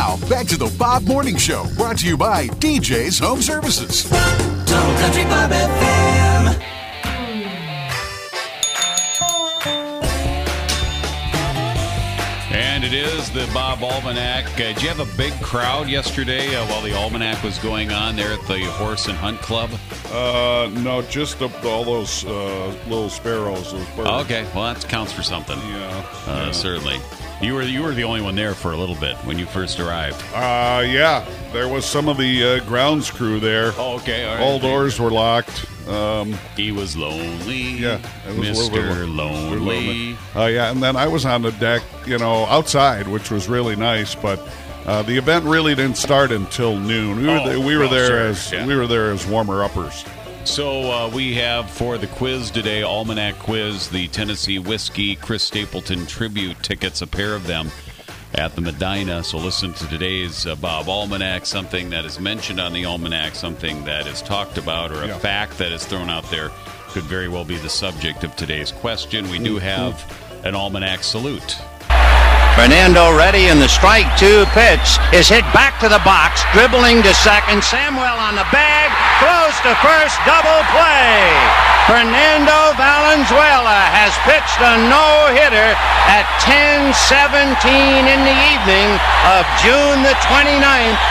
Now, back to the Bob Morning Show, brought to you by DJ's Home Services. Total Country Bob FM. And it is the Bob Almanac. Did you have a big crowd yesterday while the Almanac was going on there at the Horse and Hunt Club? No, just all those little sparrows. Those birds. Okay, well, that counts for something. Yeah. Certainly. You were the only one there for a little bit when you first arrived. Yeah. There was some of the grounds crew there. Oh, okay. All right. All doors were locked. He was lonely. Yeah. It was Mr. Lonely. Yeah, and then I was on the deck, outside, which was really nice, but the event really didn't start until noon. We were there as warmer-uppers. So we have for the quiz today, Almanac Quiz, the Tennessee Whiskey Chris Stapleton tribute tickets, a pair of them at the Medina. So listen to today's Bob Almanac, something that is mentioned on the Almanac, something that is talked about, or a fact that is thrown out there could very well be the subject of today's question. We do have an Almanac salute. Fernando ready, and the strike two pitch is hit back to the box, dribbling to second. Samuel on the bag, throws to first, double play. Fernando Valenzuela has pitched a no-hitter at 10:17 in the evening of June the 29th,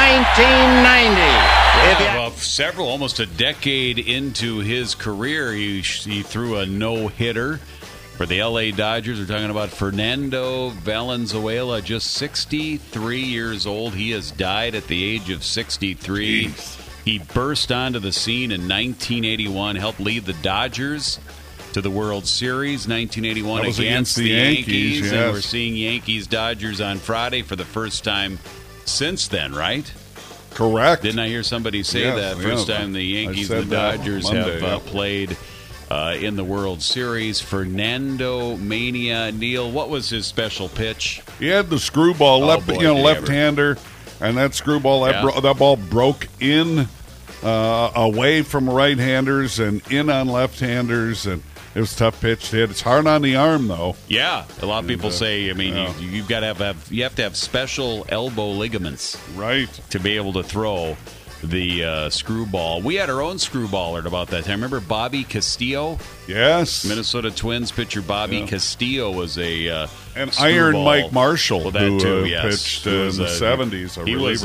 1990. Almost a decade into his career, he threw a no-hitter. For the L.A. Dodgers, we're talking about Fernando Valenzuela, just 63 years old. He has died at the age of 63. Jeez. He burst onto the scene in 1981, helped lead the Dodgers to the World Series, 1981 against the Yankees. Yes. And we're seeing Yankees-Dodgers on Friday for the first time since then, right? Correct. Didn't I hear somebody say that? First time the Yankees and the Dodgers Monday, have played in the World Series. Fernando Mania. Neil, what was his special pitch? He had the screwball, left-hander, and that screwball, that ball broke in away from right-handers and in on left-handers, and it was a tough pitch to hit. It's hard on the arm, though. Yeah, a lot of people say. You've got to have special elbow ligaments, right, to be able to throw the screwball. We had our own screwballer at about that time. Remember Bobby Castillo? Yes. Minnesota Twins pitcher Bobby Castillo was a and Iron Mike Marshall, well, that too, pitched in the 70s.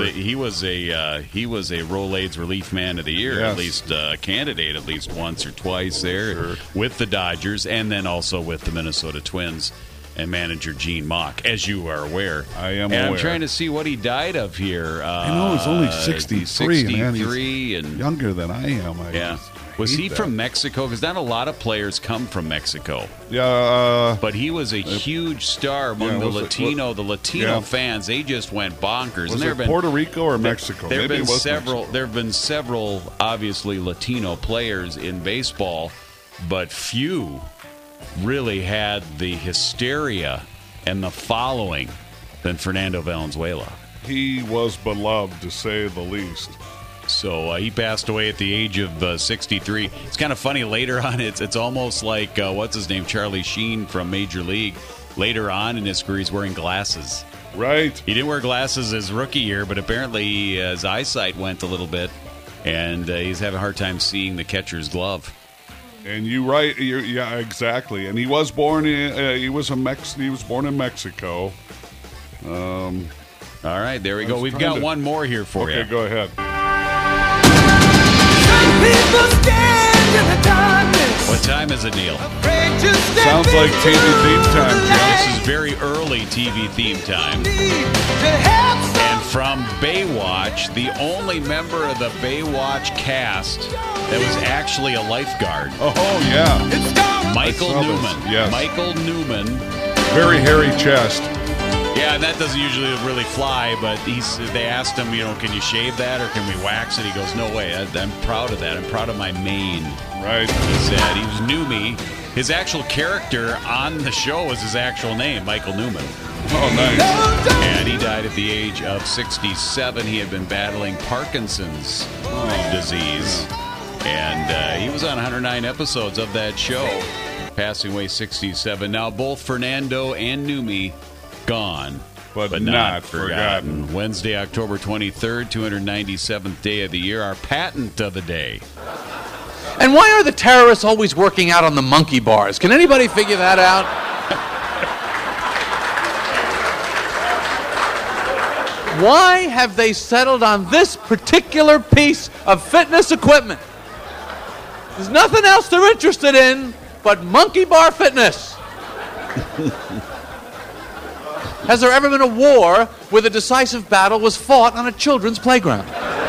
He was a Rolaids Relief Man of the Year, at least candidate at least once or twice there with the Dodgers, and then also with the Minnesota Twins. And manager Gene Mauch, as you are aware. I am and aware. I'm trying to see what he died of here. I know, he's only 63. Man, he's and younger than I am. Was he from Mexico? Because not a lot of players come from Mexico. Yeah. But he was a huge star among the Latino fans. They just went bonkers. Was it Puerto Rico or Mexico? There have been several, obviously, Latino players in baseball, but few really had the hysteria and the following than Fernando Valenzuela. He was beloved, to say the least. So he passed away at the age of 63. It's kind of funny later on. It's almost like, what's his name, Charlie Sheen from Major League. Later on in his career, he's wearing glasses. Right. He didn't wear glasses his rookie year, but apparently his eyesight went a little bit, and he's having a hard time seeing the catcher's glove. And yeah, exactly. And he was born in he was born in Mexico. All right, there we go. We've got one more here for you. Okay, go ahead. What time is it, Neil? Sounds like TV theme time, Jim. This is very early TV theme time. And from Baywatch, the only member of the Baywatch cast that was actually a lifeguard. Oh, yeah. Michael Newman. Yes. Michael Newman. Very hairy chest. Yeah, and that doesn't usually really fly, but they asked him, can you shave that or can we wax it? He goes, no way. I'm proud of that. I'm proud of my mane. Right. He said he was Newmy. His actual character on the show was his actual name, Michael Newman. Oh, nice. And he died at the age of 67. He had been battling Parkinson's disease. And he was on 109 episodes of that show, passing away 67. Now, both Fernando and Newmy gone. but not forgotten. Wednesday, October 23rd, 297th day of the year, our patent of the day. And why are the terrorists always working out on the monkey bars? Can anybody figure that out? Why have they settled on this particular piece of fitness equipment? There's nothing else they're interested in but monkey bar fitness. Has there ever been a war where the decisive battle was fought on a children's playground?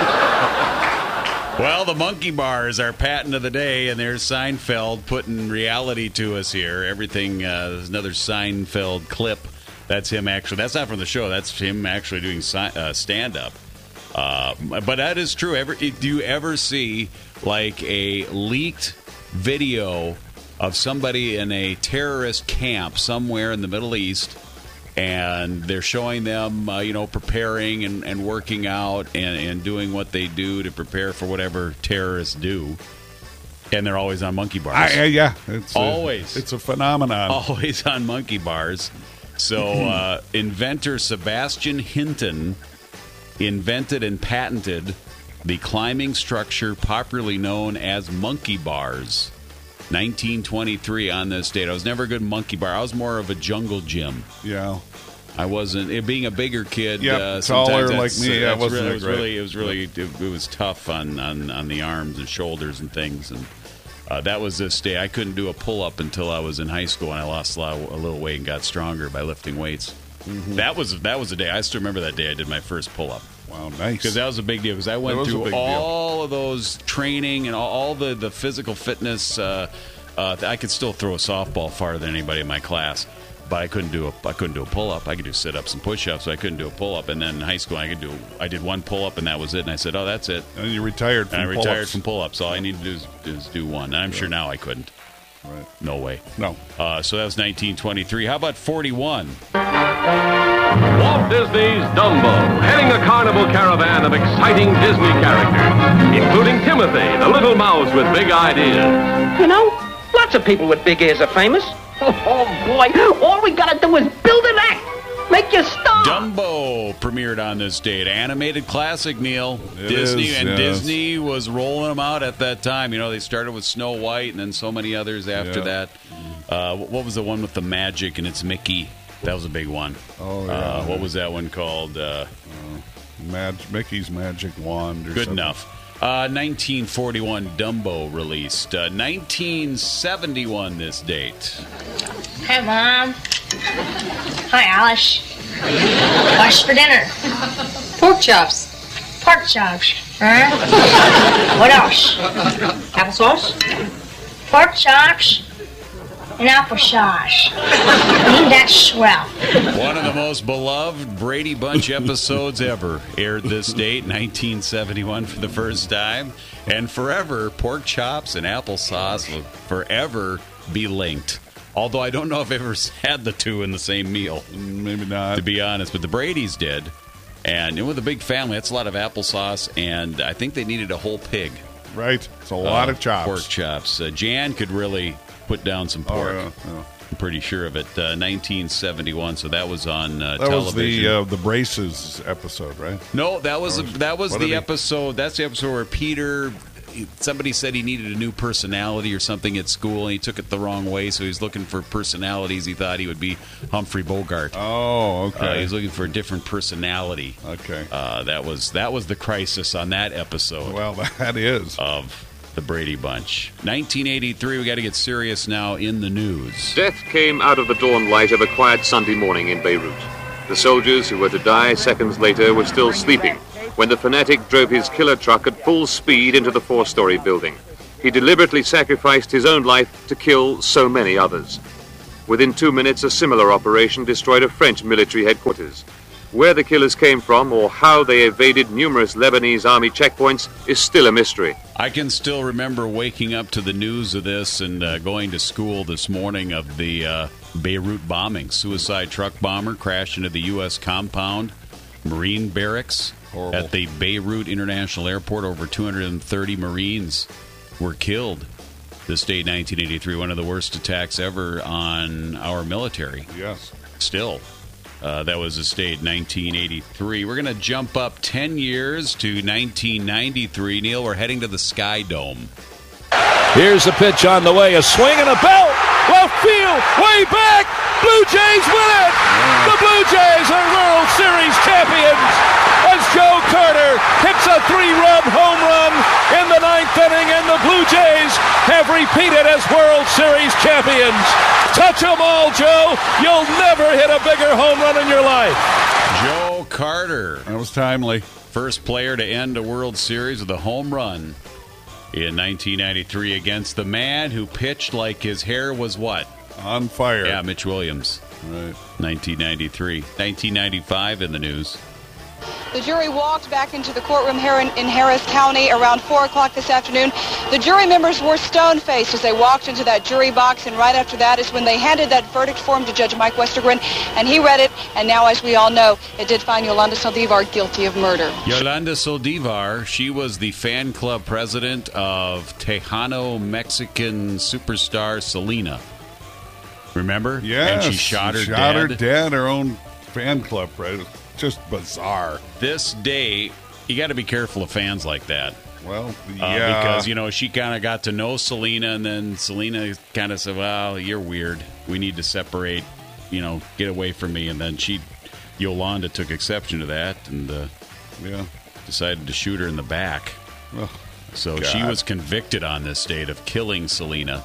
Well, the monkey bar is our patent of the day, and there's Seinfeld putting reality to us here. Everything, there's another Seinfeld clip. That's him actually. That's not from the show. That's him actually doing stand-up. But that is true. Do you ever see like a leaked video of somebody in a terrorist camp somewhere in the Middle East, and they're showing them, preparing and working out and doing what they do to prepare for whatever terrorists do, and they're always on monkey bars. Yeah, it's a phenomenon. Always on monkey bars. So inventor Sebastian Hinton invented and patented the climbing structure popularly known as monkey bars. 1923 on this date. I was never a good monkey bar. I was more of a jungle gym. Yeah. I wasn't. Being a bigger kid, taller like me, it was tough on the arms and shoulders and things. And that was this day. I couldn't do a pull-up until I was in high school, and I lost a little weight and got stronger by lifting weights. Mm-hmm. That was the day. I still remember that day I did my first pull-up. Wow, nice. Because that was a big deal. Because I went through all of those training and all the physical fitness. I could still throw a softball farther than anybody in my class, but I couldn't do a pull-up. I could do sit-ups and push-ups, so I couldn't do a pull-up. And then in high school, I did one pull-up, and that was it. And I said, "Oh, that's it." And you retired from pull-ups. I retired from pull-ups. All I needed to do is do one. And I'm sure now I couldn't. Right. No way. No. So that was 1923. How about 41? Walt Disney's Dumbo, heading a carnival caravan of exciting Disney characters, including Timothy, the little mouse with big ideas. Lots of people with big ears are famous. Oh, boy, all we gotta do is build an act. Make your star. Dumbo premiered on this date. Animated classic, Neil. Disney was rolling them out at that time. They started with Snow White and then so many others after that. What was the one with the magic and it's Mickey? That was a big one. Oh, yeah. What was that one called? Mickey's Magic Wand or Good something. enough. 1941, Dumbo released. 1971, this date. Hi, Mom. Hi, Alice. What's for dinner? Pork chops. Pork chops. Huh? What else? Applesauce? Pork chops and applesauce. That's swell. One of the most beloved Brady Bunch episodes ever aired this date, 1971 for the first time. And forever, pork chops and applesauce will forever be linked. Although I don't know if I've ever had the two in the same meal. Maybe not. To be honest, but the Bradys did. And with a big family, that's a lot of applesauce, and I think they needed a whole pig. Right. It's a lot of chops. Pork chops. Jan could really put down some pork. Oh, yeah. I'm pretty sure of it. 1971, so that was on television. That was the Braces episode, right? No, that was the episode. That's the episode where Peter. Somebody said he needed a new personality or something at school, and he took it the wrong way. So he's looking for personalities. He thought he would be Humphrey Bogart. Oh, okay. He's looking for a different personality. Okay. That was the crisis on that episode. Well, that is of the Brady Bunch. 1983. We got to get serious now. In the news, death came out of the dawn light of a quiet Sunday morning in Beirut. The soldiers who were to die seconds later were still sleeping when the fanatic drove his killer truck at full speed into the 4-story building. He deliberately sacrificed his own life to kill so many others. Within 2 minutes, a similar operation destroyed a French military headquarters. Where the killers came from or how they evaded numerous Lebanese army checkpoints is still a mystery. I can still remember waking up to the news of this and going to school this morning of the Beirut bombing. Suicide truck bomber crashed into the U.S. compound, Marine barracks. Horrible. At the Beirut International Airport. Over 230 Marines were killed this day, 1983. One of the worst attacks ever on our military. Yes. Still. That was his date, 1983. We're going to jump up 10 years to 1993. Neil, we're heading to the Sky Dome. Here's the pitch on the way. A swing and a belt. Left field. Way back. Blue Jays win it. The Blue Jays are World Series champions as Joe Carter hits a 3-run home run in the 9th inning, and the Blue Jays have repeated as World Series champions. Touch 'em all, Joe. You'll never hit a bigger home run in your life. Joe Carter. That was timely. First player to end a World Series with a home run in 1993 against the man who pitched like his hair was what? On fire. Yeah, Mitch Williams. Right. 1993. 1995 in the news. The jury walked back into the courtroom here in Harris County around 4 o'clock this afternoon. The jury members were stone-faced as they walked into that jury box, and right after that is when they handed that verdict form to Judge Mike Westergren, and he read it, and now, as we all know, it did find Yolanda Saldivar guilty of murder. Yolanda Saldivar, she was the fan club president of Tejano Mexican superstar Selena. Remember? Yes. And she shot her dead. Her own fan club president. Just bizarre. This day, you got to be careful of fans like that. Well, yeah. Because, you know, she kind of got to know Selena, and then Selena kind of said, well, you're weird. We need to separate, you know, get away from me. And then Yolanda took exception to that and decided to shoot her in the back. Oh, so she was convicted on this date of killing Selena.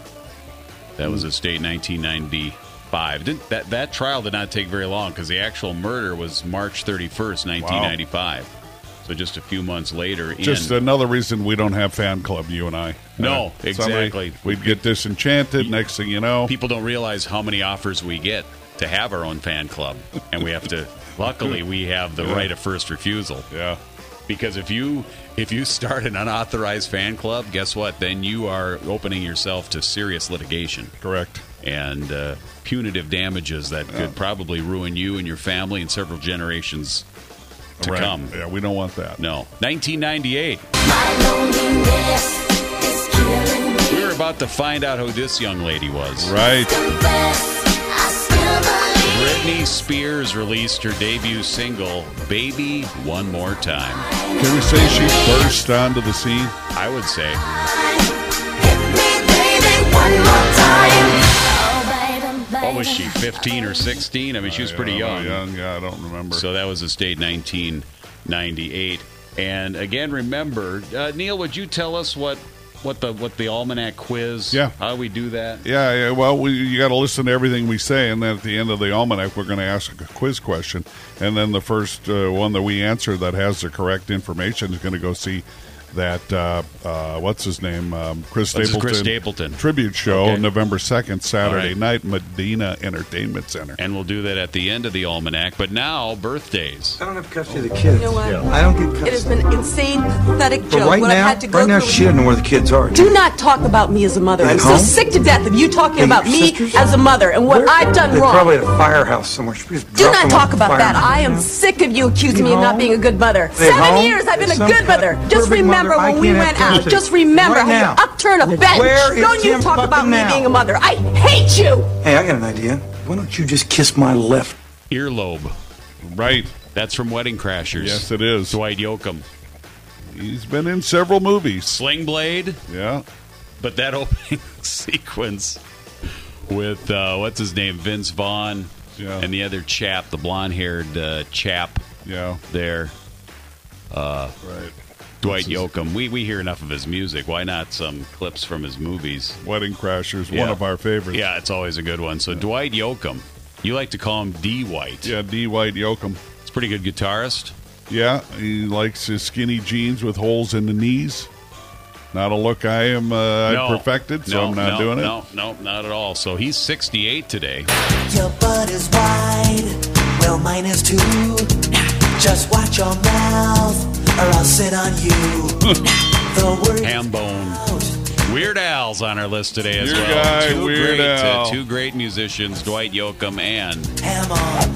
That was this date, 1995. That trial did not take very long because the actual murder was March 31st, 1995. Wow. So just a few months later. Just another reason we don't have fan club, you and I. No, exactly. We'd get disenchanted. Next thing you know. People don't realize how many offers we get to have our own fan club. And we have to, luckily, we have the right of first refusal. Yeah. Because if you start an unauthorized fan club, guess what? Then you are opening yourself to serious litigation. Correct. And punitive damages that could probably ruin you and your family and several generations to come. Yeah, we don't want that. No. 1998. We were about to find out who this young lady was. Right. Britney Spears released her debut single, Baby One More Time. Can we say she burst onto the scene? I would say. What was she, 15 or 16? I mean, she was pretty young. Yeah, I don't remember. So that was this date, 1998. And again, remember, Neil, would you tell us what the Almanac quiz? Yeah. How do we do that? Yeah. Well, you got to listen to everything we say, and then at the end of the Almanac, we're going to ask a quiz question, and then the first one that we answer that has the correct information is going to go see that what's his name, Chris Stapleton tribute show November 2nd, Saturday night, Medina Entertainment Center, and we'll do that at the end of the Almanac. But now, birthdays. I don't have custody of the kids. You know what? I don't get custody. It has been an insane, pathetic joke. Right what now, I've had to go now, through. she doesn't know where the kids are. Do not talk about me as a mother. I'm so sick to death of you talking about me as a mother and what I've done wrong. Probably at a firehouse somewhere. Do not talk about that. I am sick of you accusing me of not being a good mother. 7 years I've been a good mother. Just remember when we went out. Just remember how you upturn a bench. Don't you talk about me being a mother. I hate you. Hey, I got an idea. Why don't you just kiss my left earlobe? Right. That's from Wedding Crashers. Yes, it is. Dwight Yoakam. He's been in several movies. Sling Blade. Yeah. But that opening sequence with, what's his name, Vince Vaughn, and the other chap, the blonde-haired chap there. Right. Dwight Yoakam. We hear enough of his music. Why not some clips from his movies? Wedding Crashers, one of our favorites. Yeah, it's always a good one. So Dwight Yoakam. You like to call him D. White. Yeah, D. White Yoakam. He's a pretty good guitarist. Yeah, he likes his skinny jeans with holes in the knees. Not a look I perfected, so I'm not doing it. No, not at all. So he's 68 today. Your butt is wide, well, mine is too. Just watch your mouth, or I'll sit on you. Hambone. Weird Al's on our list today as Your well. Guy, Weird Al. Two great musicians, Dwight Yoakam and Ham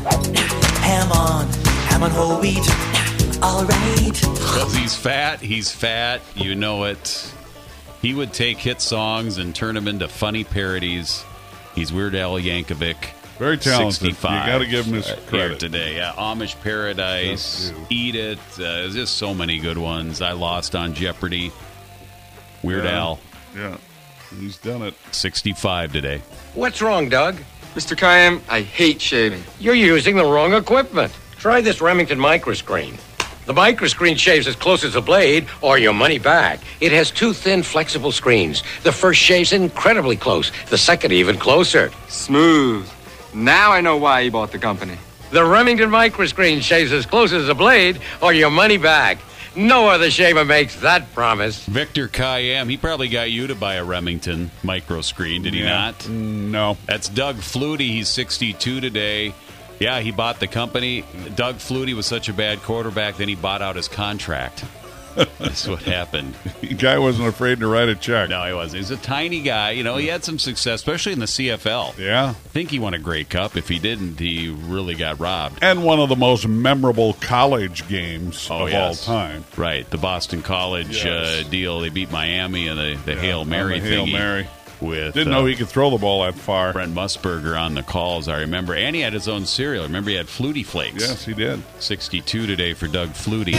on whole wheat. All right. Because he's fat, you know it. He would take hit songs and turn them into funny parodies. He's Weird Al Yankovic. Very talented. 65. You got to give him his Here credit. today. Yeah, Amish Paradise, Eat It. There's just so many good ones. I Lost on Jeopardy. Weird Al. Yeah, he's done it. 65 today. What's wrong, Doug? Mr. Kayam, I hate shaving. You're using the wrong equipment. Try this Remington Microscreen. The Microscreen shaves as close as a blade, or your money back. It has 2 thin, flexible screens. The first shaves incredibly close. The second even closer. Smooth. Now I know why you bought the company. The Remington Microscreen shaves as close as a blade, or your money back. No other shaver makes that promise. Victor Kayam, he probably got you to buy a Remington Microscreen, did he not? No. That's Doug Flutie. He's 62 today. Yeah, he bought the company. Doug Flutie was such a bad quarterback, then he bought out his contract. That's what happened. The guy wasn't afraid to write a check. No, he wasn't. He's a tiny guy. You know, he had some success, especially in the CFL. Yeah. I think he won a Grey Cup. If he didn't, he really got robbed. And one of the most memorable college games of all time. Right. The Boston College deal. They beat Miami and the Hail Mary Hail thingy. Mary. With, Didn't know he could throw the ball that far. Brent Musburger on the calls, I remember. And he had his own cereal. Remember, he had Flutie Flakes. Yes, he did. 62 today for Doug Flutie.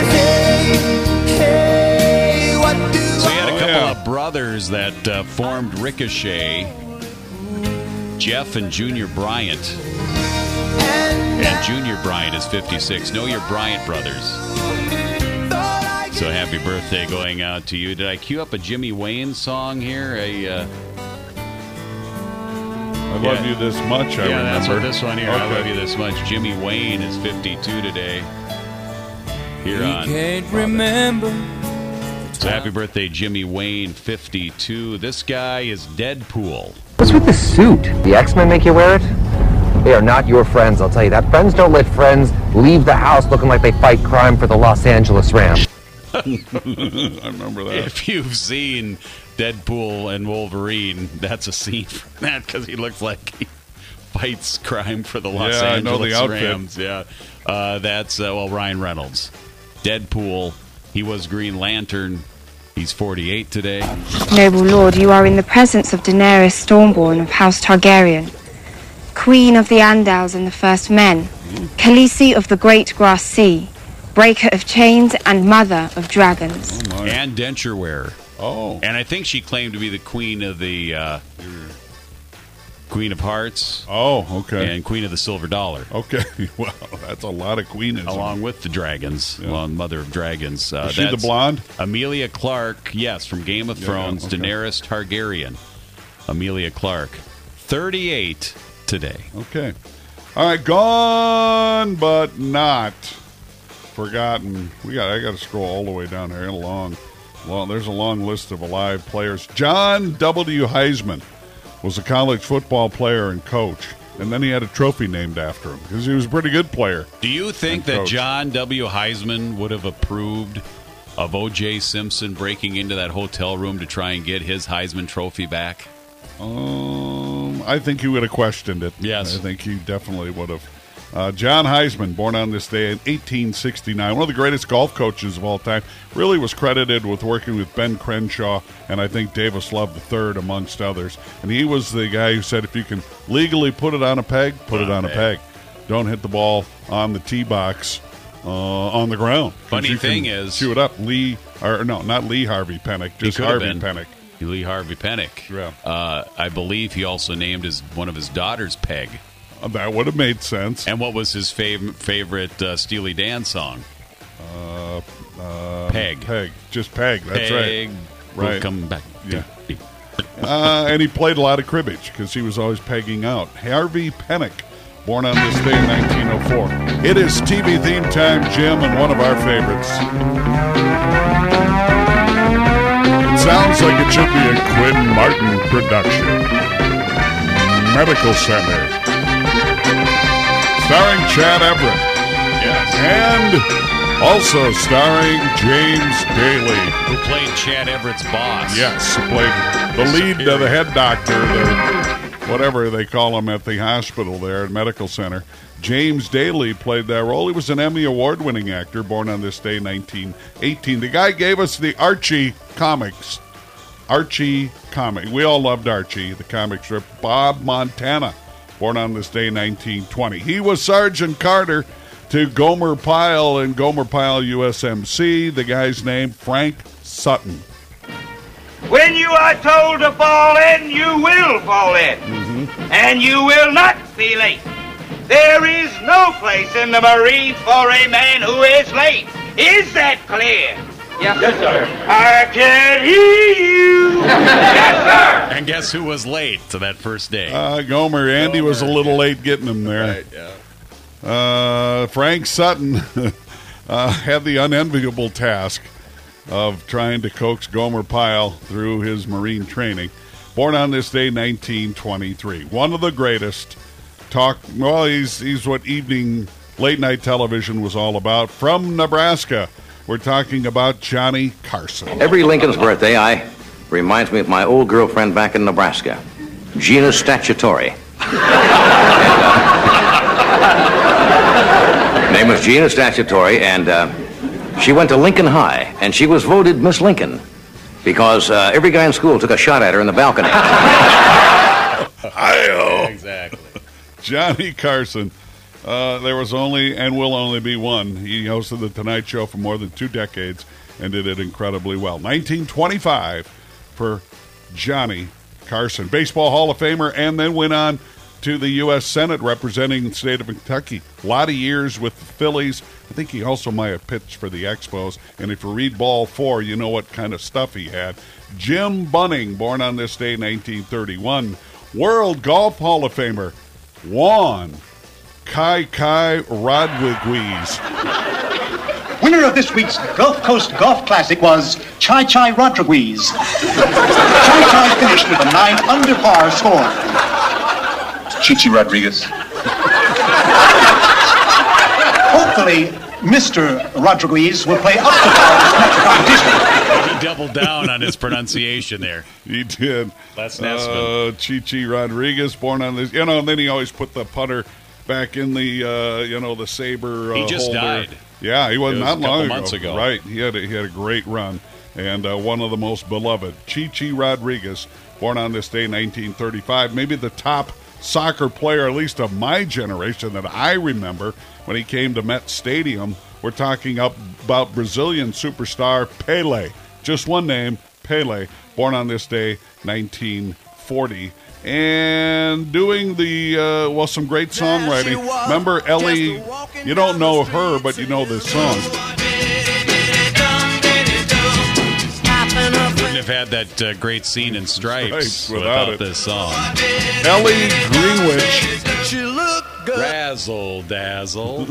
So he had a couple of brothers that formed Ricochet, Jeff and Junior Bryant. And Junior Bryant is 56. Know your Bryant brothers. So happy birthday going out to you. Did I cue up a Jimmy Wayne song here? I Love You This Much, I remember. That's what this one here. Okay. I Love You This Much. Jimmy Wayne is 52 today. Here on. Can't remember. So happy birthday, Jimmy Wayne, 52. This guy is Deadpool. What's with the suit? The X-Men make you wear it? They are not your friends, I'll tell you that. Friends don't let friends leave the house looking like they fight crime for the Los Angeles Rams. I remember that. If you've seen Deadpool and Wolverine, that's a scene from that because he looks like he fights crime for the Los I know Angeles the outfit. Rams. Yeah, that's Ryan Reynolds. Deadpool. He was Green Lantern. He's 48 today. Noble Lord, you are in the presence of Daenerys Stormborn of House Targaryen, Queen of the Andals and the First Men, Khaleesi of the Great Grass Sea, Breaker of Chains, and Mother of Dragons. And denture wearer. Oh. And I think she claimed to be the queen of the Queen of Hearts. Oh, okay. And Queen of the Silver Dollar. Okay. Wow, that's a lot of queenism. Along with the dragons. Yeah. Along Mother of Dragons. Is she the blonde? Amelia Clark, yes, from Game of Thrones. okay. Daenerys Targaryen. Amelia Clark. 38 today. Okay. All right, gone but not forgotten. I got to scroll all the way down here. There's a long list of alive players. John W. Heisman was a college football player and coach, and then he had a trophy named after him because he was a pretty good player. Do you think that John W. Heisman would have approved of O.J. Simpson breaking into that hotel room to try and get his Heisman Trophy back? I think he would have questioned it. Yes. I think he definitely would have. John Heisman, born on this day in 1869, one of the greatest golf coaches of all time, really was credited with working with Ben Crenshaw and I think Davis Love III, amongst others. And he was the guy who said, if you can legally put it on a peg, put it on a peg. Don't hit the ball on the tee box on the ground. Funny thing is, chew it up. Not Lee Harvey Pennick, just Harvey Pennick. Lee Harvey Pennick. Yeah. I believe he also named one of his daughters Peg. That would have made sense. And what was his favorite Steely Dan song? Peg. Peg. Just Peg. That's Peg right. Will come back. Yeah. And he played a lot of cribbage because he was always pegging out. Harvey Pennick, born on this day in 1904. It is TV theme time, Jim, and one of our favorites. It sounds like it should be a Quinn Martin production. Medical Center. Starring Chad Everett. Yes. And also starring James Daly. Who played Chad Everett's boss. Yes, played the lead, the head doctor, whatever they call him at the hospital there at Medical Center. James Daly played that role. He was an Emmy Award-winning actor, born on this day, 1918. The guy gave us the Archie comics. Archie comic. We all loved Archie, the comic strip. Bob Montana born on this day, 1920. He was Sergeant Carter to Gomer Pyle and Gomer Pyle USMC. The guy's name, Frank Sutton. When you are told to fall in, you will fall in. And you will not be late. There is no place in the Marines for a man who is late. Is that clear? Yes, sir. I can hear you. Yes, sir. And guess who was late to that first day? Gomer. Andy was a little late getting him there. Right, yeah. Frank Sutton had the unenviable task of trying to coax Gomer Pyle through his Marine training. Born on this day, 1923. One of the greatest he's what late night television was all about. From Nebraska, we're talking about Johnny Carson. Every Lincoln's birthday, reminds me of my old girlfriend back in Nebraska, Gina Statutory. Name was Gina Statutory, and she went to Lincoln High, and she was voted Miss Lincoln because every guy in school took a shot at her in the balcony. Exactly. Johnny Carson. There was only and will only be one. He hosted The Tonight Show for more than 2 decades and did it incredibly well. 1925 for Johnny Carson. Baseball Hall of Famer, and then went on to the U.S. Senate representing the state of Kentucky. A lot of years with the Phillies. I think he also might have pitched for the Expos. And if you read Ball 4, you know what kind of stuff he had. Jim Bunning, born on this day, 1931. World Golf Hall of Famer, Juan Kai Rodriguez. Winner of this week's Gulf Coast Golf Classic was Chai Rodriguez. Chai finished with a 9 under par score. Chichi Rodriguez. Hopefully, Mr. Rodriguez will play up to par this next competition. He doubled down on his pronunciation there. He did. Les Nessman. Chichi Rodriguez, born on this, and then he always put the putter back in the, the saber. He just holder. died. Yeah, he wasn't that long months ago. Right, he had a great run, and one of the most beloved. Chichi Rodriguez, born on this day, 1935, maybe the top soccer player, at least of my generation, that I remember when he came to Met Stadium. We're talking about Brazilian superstar Pelé. Just one name, Pelé, born on this day, 1940. And doing some great songwriting. Remember Ellie, you don't know her, but you know this song. Wouldn't have had that great scene in Stripes without this song. Ellie Greenwich. Razzle dazzle.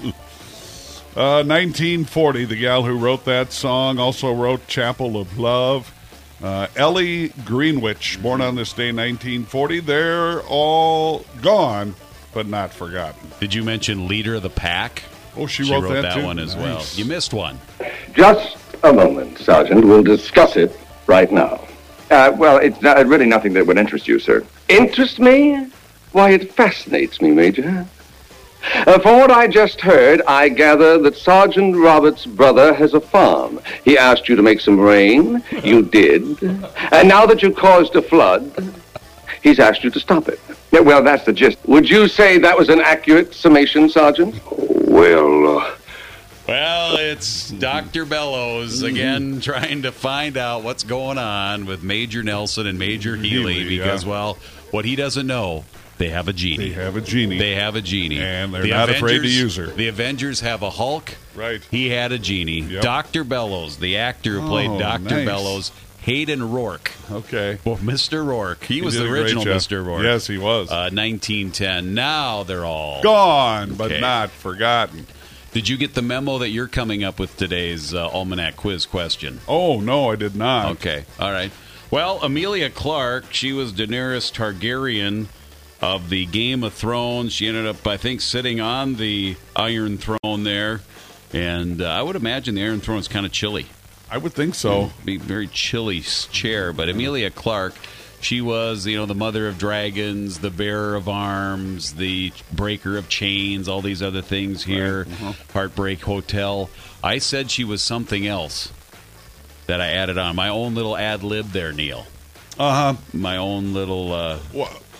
1940, the gal who wrote that song also wrote Chapel of Love. Ellie Greenwich, born on this day, 1940. They're all gone, but not forgotten. Did you mention Leader of the Pack? Oh, she wrote that too? one as well. You missed one. Just a moment, Sergeant. We'll discuss it right now. It's really nothing that would interest you, sir. Interest me? Why, it fascinates me, Major. From what I just heard, I gather that Sergeant Roberts' brother has a farm. He asked you to make some rain. You did. And now that you caused a flood, he's asked you to stop it. Yeah, well, that's the gist. Would you say that was an accurate summation, Sergeant? Well, it's Dr. Bellows again trying to find out what's going on with Major Nelson and Major Healy because, what he doesn't know, they have a genie. And they're not afraid to use her. The Avengers have a Hulk. Right. He had a genie. Yep. Dr. Bellows, the actor who played Dr. Bellows, Hayden Rourke. Okay. Well, Mr. Rourke. He was the original Mr. Rourke. Yes, he was. 1910. Now they're all gone, but not forgotten. Did you get the memo that you're coming up with today's Almanac quiz question? Oh, no, I did not. Okay. All right. Well, Emilia Clarke, she was Daenerys Targaryen of the Game of Thrones. She ended up, I think, sitting on the Iron Throne there. And I would imagine the Iron Throne is kind of chilly. I would think so. Be a very chilly chair. But Emilia Clarke, she was, the mother of dragons, the bearer of arms, the breaker of chains, all these other things here. Right. Heartbreak Hotel. I said she was something else that I added on. My own little ad lib there, Neil. Uh-huh. My own little...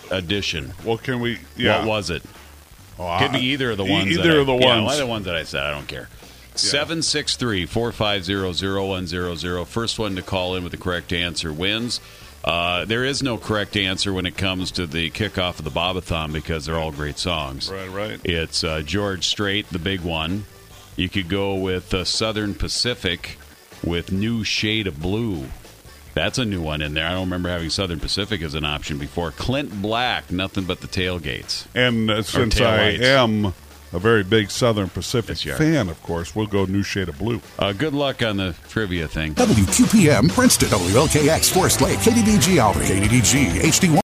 edition. Well, can we? Yeah. What was it? Could be either of the ones. Either of the ones. One of the ones that I said. I don't care. 763-450-0100. First one to call in with the correct answer wins. There is no correct answer when it comes to the kickoff of the Bobathon because they're all great songs. Right. It's George Strait, the big one. You could go with Southern Pacific with New Shade of Blue. That's a new one in there. I don't remember having Southern Pacific as an option before. Clint Black, Nothing But the Tailgates. And since I am a very big Southern Pacific fan, of course, we'll go New Shade of Blue. Good luck on the trivia thing. WQPM, Princeton, WLKX, Forest Lake, KDDG, Albany, KDDG, HD1.